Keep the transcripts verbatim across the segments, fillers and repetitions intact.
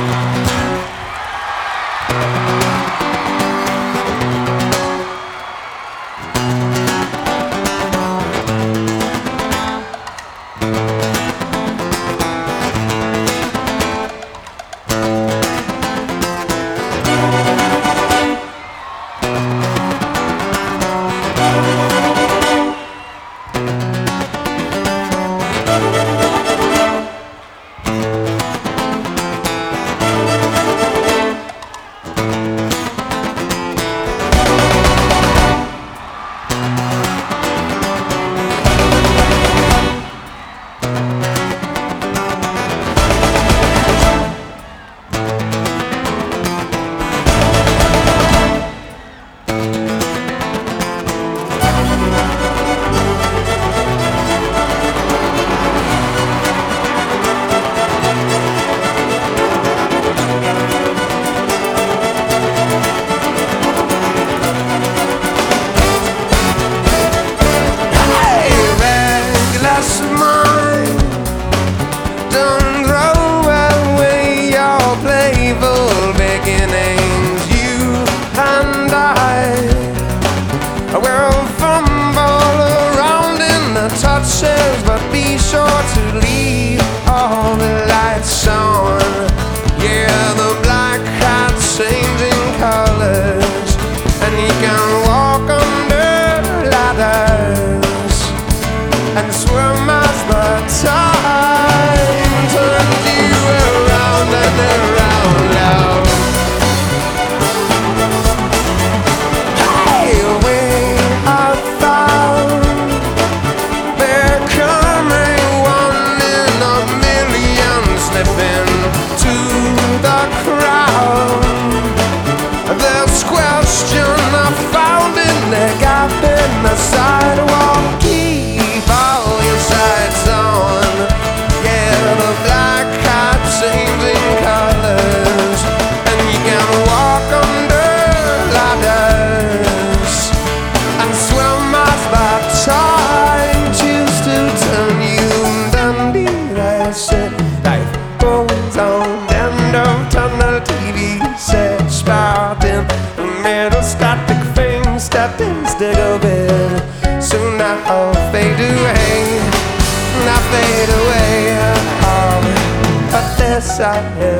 I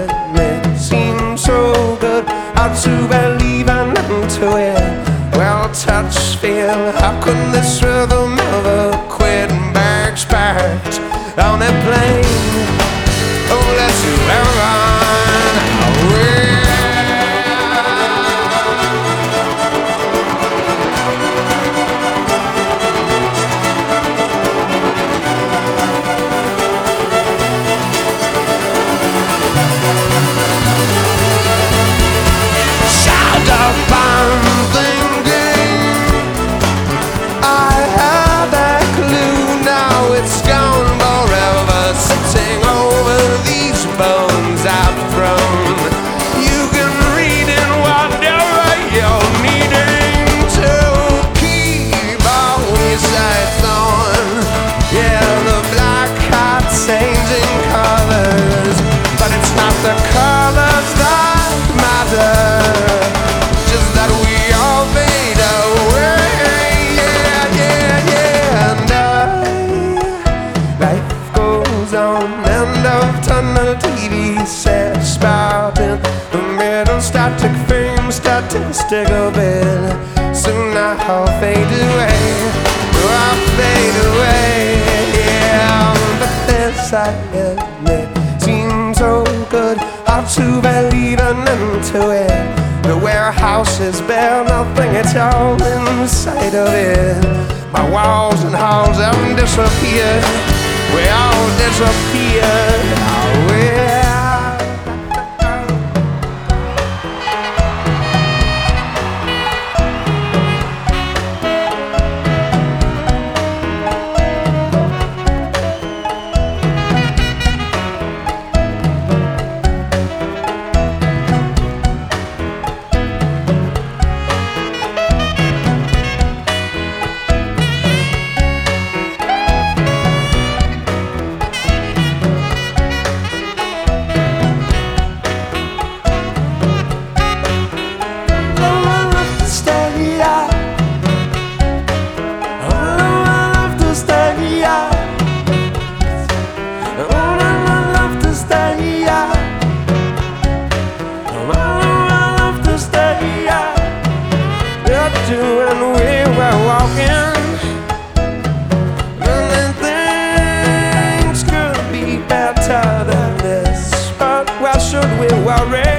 admit seems so good, hard to believe I'm into it. Well, touch, feel, how could this rhythm ever quit? Bags packed on a plane. Oh, let's do everyone away. Statistical bit. Soon I'll fade away. Oh, I'll fade away. Yeah, but this I admit seems so good, hard to believe I'm into it. The warehouse is bare, nothing at all inside of it. My walls and halls have disappeared. We all disappeared. Oh, yeah. should we worry?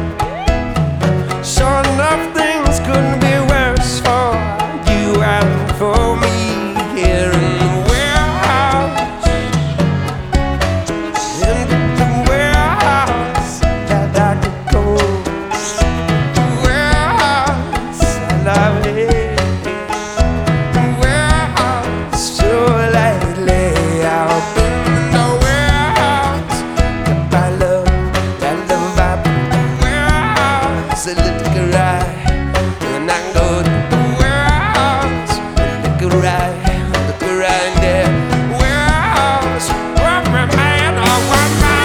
Sure enough, things couldn't be worse for you and for me here in the warehouse. In the warehouse that I could go. The warehouse I love it. The warehouse so lately I've been in the warehouse. I love, I love I the warehouse. A little ride, and I go to the warehouse. A little ride, a little ride there. Warehouse, one man or one man.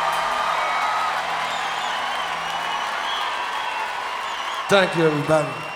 Thank you, everybody.